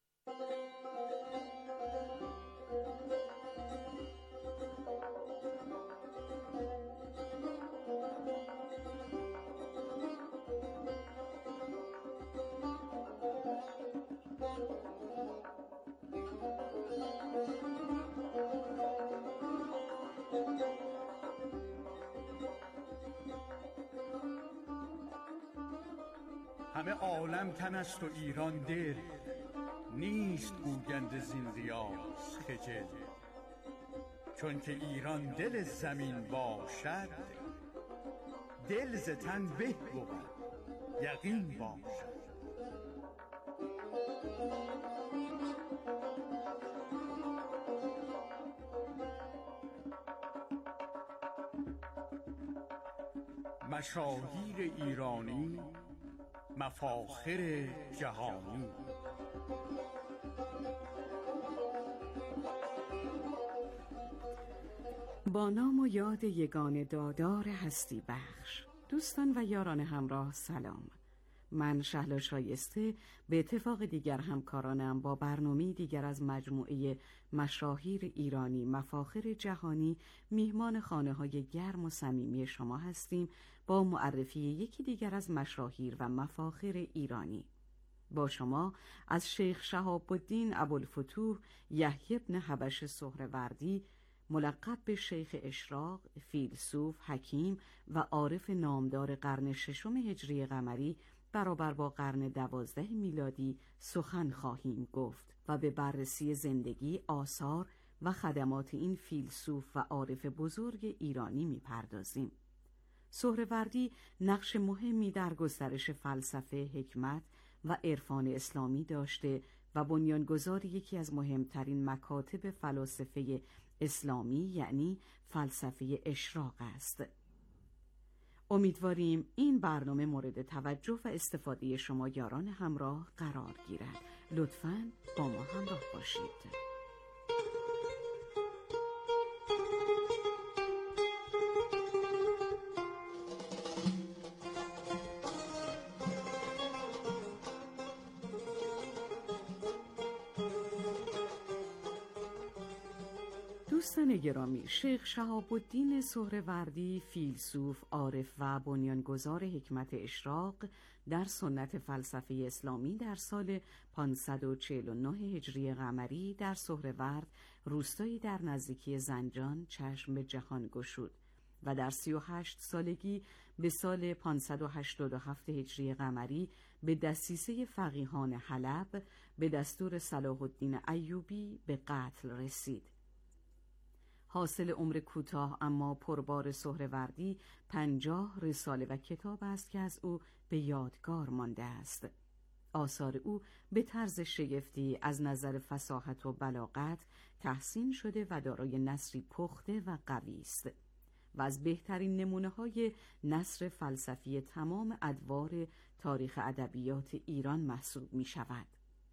همه عالم تن است و ایران دل، نیست گوگند زین ریاض خجل. چون که ایران دل زمین باشد، دل ز تن به بود یقین باشد. مشاهیر ایرانی، مفاخر جهانی. با نام و یاد یگان دادار هستی بخش، دوستان و یاران همراه سلام. من شهلا شایسته به اتفاق دیگر همکارانم با برنامه دیگر از مجموعه مشاهیر ایرانی مفاخر جهانی میهمان خانه های گرم و صمیمی شما هستیم با معرفی یکی دیگر از مشاهیر و مفاخر ایرانی. با شما از شیخ شهاب الدین ابوالفتوح یحیی بن حبش سهروردی، ملقب به شیخ اشراق، فیلسوف، حکیم و عارف نامدار قرن ششم هجری قمری برابر با قرن دوازده میلادی سخن خواهیم گفت و به بررسی زندگی، آثار و خدمات این فیلسوف و عارف بزرگ ایرانی میپردازیم. سهروردی نقش مهمی در گسترش فلسفه، حکمت و عرفان اسلامی داشته و بنیانگذار یکی از مهمترین مکاتب فلاسفه اسلامی یعنی فلسفه اشراق است. امیدواریم این برنامه مورد توجه و استفاده شما یاران همراه قرار گیرد. لطفاً با ما همراه باشید. دوستان گرامی، شیخ شهاب الدین سهروردی، فیلسوف، عارف و بنیانگذار حکمت اشراق در سنت فلسفه اسلامی، در سال پانصد و چهل و نه هجری قمری در سهرورد، روستایی در نزدیکی زنجان، چشم به جهان گشود و در سی و هشت سالگی به سال پانصد و هشتاد و هفت هجری قمری به دسیسه فقیهان حلب به دستور صلاح الدین ایوبی به قتل رسید. حاصل عمر کوتاه اما پربار سهروردی پنجاه رساله و کتاب است که از او به یادگار مانده است. آثار او به طرز شگفتی از نظر فصاحت و بلاغت تحسین شده و دارای نثری پخته و قوی است و از بهترین نمونه‌های نثر فلسفی تمام ادوار تاریخ ادبیات ایران محسوب می شود.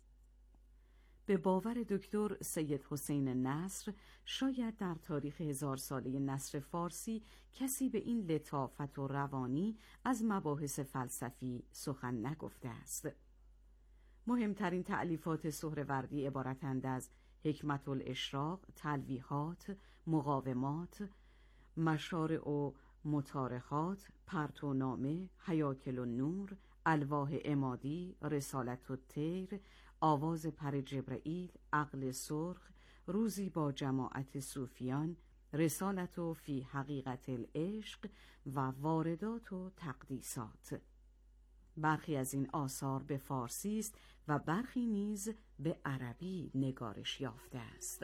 به باور دکتر سید حسین نصر، شاید در تاریخ هزار ساله نثر فارسی کسی به این لطافت و روانی از مباحث فلسفی سخن نگفته است. مهمترین تألیفات سهروردی عبارتند از حکمت الاشراق، تلویحات، مقاومات، مشارع و مطارحات، پرتونامه، هیاکل النور، الواح عمادی، رسالت الطیر، آواز پر جبرئیل، عقل سرخ، روزی با جماعت صوفیان، رسالت و فی حقیقت العشق و واردات و تقدیسات. برخی از این آثار به فارسی است و برخی نیز به عربی نگارش یافته است.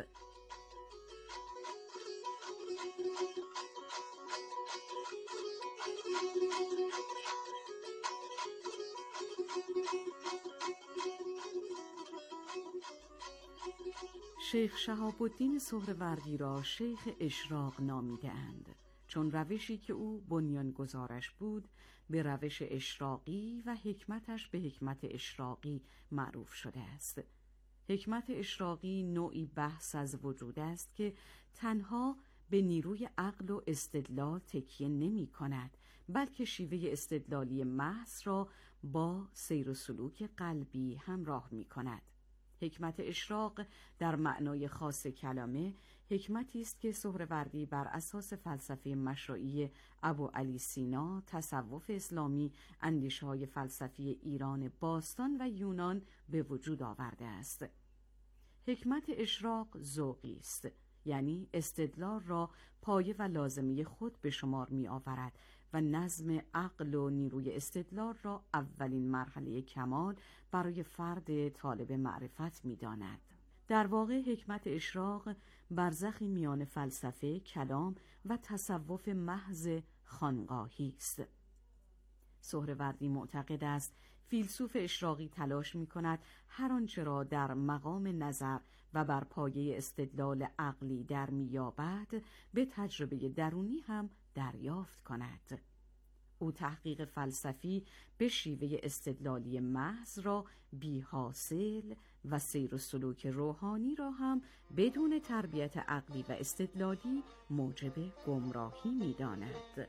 شیخ شهاب الدین سهروردی را شیخ اشراق نامیده اند، چون روشی که او بنیانگذارش بود به روش اشراقی و حکمتش به حکمت اشراقی معروف شده است. حکمت اشراقی نوعی بحث از وجود است که تنها به نیروی عقل و استدلال تکیه نمی کند، بلکه شیوه استدلالی محض را با سیر و سلوک قلبی همراه می کند. حکمت اشراق در معنای خاص کلمه حکمتی است که سهروردی بر اساس فلسفه مشروعی ابو علی سینا، تصوف اسلامی، اندیشه‌های فلسفی ایران باستان و یونان به وجود آورده است. حکمت اشراق ذوقی است، یعنی استدلال را پایه و لازمه خود به شمار می آورد و نظم عقل و نیروی استدلال را اولین مرحله کمال برای فرد طالب معرفت می داند. در واقع حکمت اشراق برزخی میان فلسفه، کلام و تصوف محض خانقاهی است. سهروردی معتقد است فیلسوف اشراقی تلاش می کند هر آنچه را در مقام نظر و بر پایه استدلال عقلی در میابد به تجربه درونی هم دریافت کند. او تحقیق فلسفی به شیوه استدلالی محض را بی حاصل و سیر و سلوک روحانی را هم بدون تربیت عقلی و استدلالی موجب گمراهی می داند.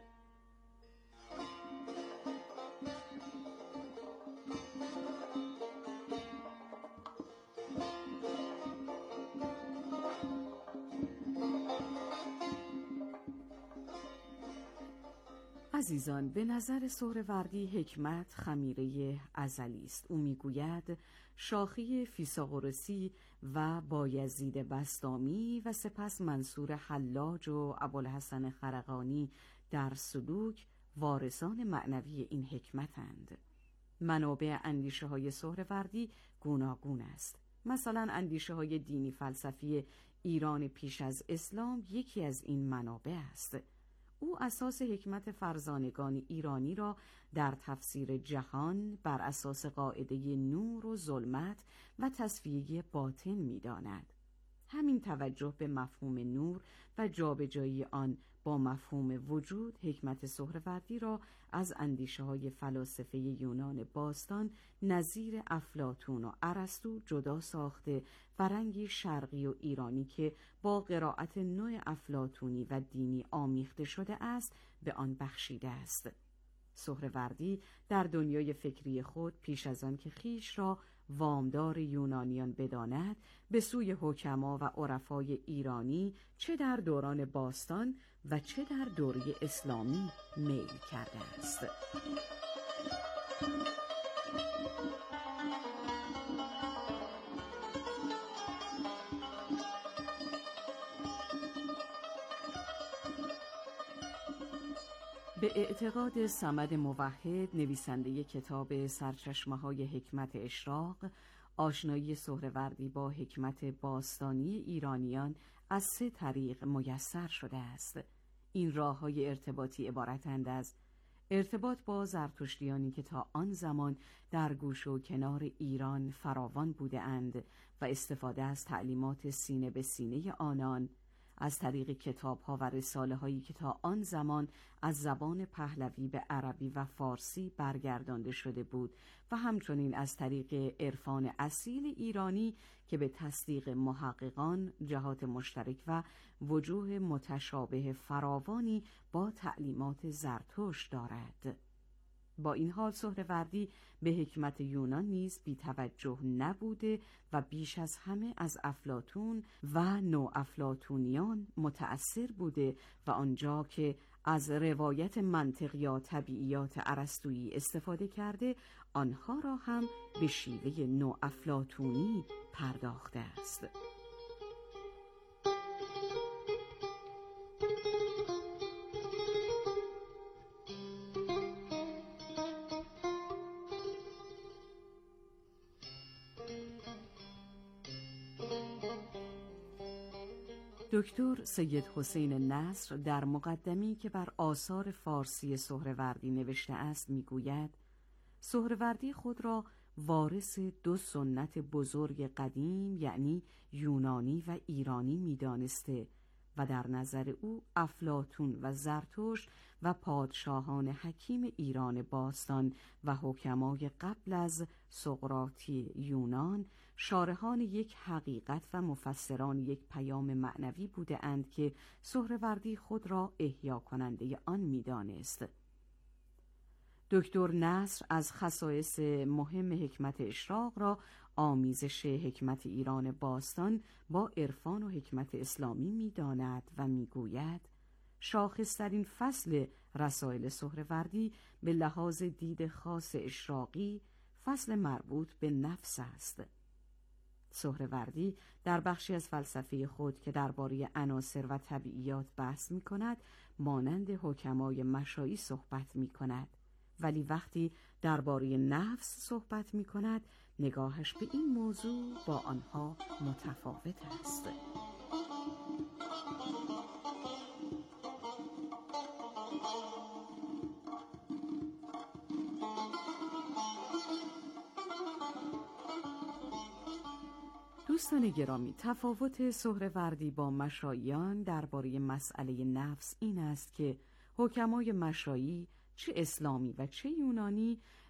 عزیزان، به نظر سهروردی حکمت خمیره ازلی است. او میگوید شاخه فیثاغورسی و بایزید بسطامی و سپس منصور حلاج و ابوالحسن خرقانی در سلوک وارثان معنوی این حکمتند. منابع اندیشه های سهروردی گوناگون است. مثلا اندیشه های دینی فلسفی ایران پیش از اسلام یکی از این منابع است. او اساس حکمت فرزانگان ایرانی را در تفسیر جهان بر اساس قاعده نور و ظلمت و تصفیه باطن می‌داند. همین توجه به مفهوم نور و جابجایی آن با مفهوم وجود حکمت سهروردی را از اندیشه‌های فلاسفه یونان باستان نظیر افلاطون و ارسطو جدا ساخته و رنگی شرقی و ایرانی که با قرائت نوع افلاطونی و دینی آمیخته شده است به آن بخشیده است. سهروردی در دنیای فکری خود پیش از آن که خیش را وامدار یونانیان بداند به سوی حکما و عرفای ایرانی چه در دوران باستان و چه در دوره اسلامی میل کرده است. به اعتقاد صمد موحد نویسنده کتاب سرچشمه‌های حکمت اشراق، آشنایی سهروردی با حکمت باستانی ایرانیان از سه طریق میسر شده است. این راه‌های ارتباطی عبارتند از ارتباط با زرتشتیانی که تا آن زمان در گوش و کنار ایران فراوان بوده اند و استفاده از تعلیمات سینه به سینه آنان، از طریق کتاب‌ها و رساله‌هایی که تا آن زمان از زبان پهلوی به عربی و فارسی برگردانده شده بود و همچنین از طریق عرفان اصیل ایرانی که به تصدیق محققان جهات مشترک و وجوه متشابه فراوانی با تعلیمات زرتشت دارد. با این حال سهروردی به حکمت یونان نیز بی توجه نبوده و بیش از همه از افلاطون و نوافلاطونیان متأثر بوده و آنجا که از روایت منطق یا طبیعیات ارسطویی استفاده کرده آنها را هم به شیوه نوافلاطونی پرداخته است. دکتر سید حسین نصر در مقدمی که بر آثار فارسی سهروردی نوشته است میگوید سهروردی خود را وارث دو سنت بزرگ قدیم یعنی یونانی و ایرانی میدانسته و در نظر او افلاطون و زرتشت و پادشاهان حکیم ایران باستان و حکمای قبل از سقراطی یونان شارحان یک حقیقت و مفسران یک پیام معنوی بوده اند که سهروردی خود را احیا کننده آن می‌دانست. دکتر نصر از خصایص مهم حکمت اشراق را آمیزش حکمت ایران باستان با عرفان و حکمت اسلامی می‌داند و می‌گوید شاخص‌ترین فصل رسائل سهروردی به لحاظ دید خاص اشراقی فصل مربوط به نفس است. سهروردی در بخشی از فلسفه خود که درباره عناصر و طبیعیات بحث می‌کند مانند حکمای مشایی صحبت می‌کند، ولی وقتی درباره نفس صحبت می‌کند نگاهش به این موضوع با آنها متفاوت است. دوستان گرامی، تفاوت سهروردی با مشاییان درباره مسئله نفس این است که حکمای مشایی چه اسلامی و چه یونانی